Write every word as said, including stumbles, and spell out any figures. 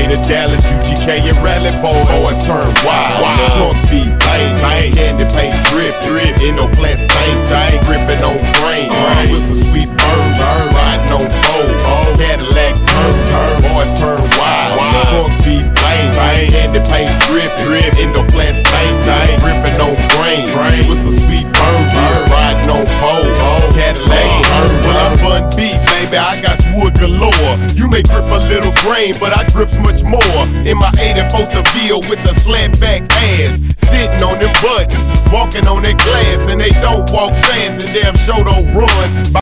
to Dallas, U G K and Rally Boys. Boys turn wild. wild. Trunk be bang, bang. Candy paint drip, drip. In no plant stain, stain. Gripping on grain. Right. With some sweet burn, burn. Riding on fold. Oh. Cadillac turn, turn. Boys turn wild. wild. Trunk be bang, bang. Candy paint drip, drip. In no plant stain, stain. Gripping on grain. Right. With some sweet burn, burn. Riding on fold. Oh. Cadillac turn. Well, I'm Bun B, baby. I got wood galore. You may grip a little grain, but I grips much more. In my eighty-four Seville with a slant back ass, sitting on them buttons, walking on that glass, and they don't walk fast and damn sure don't run.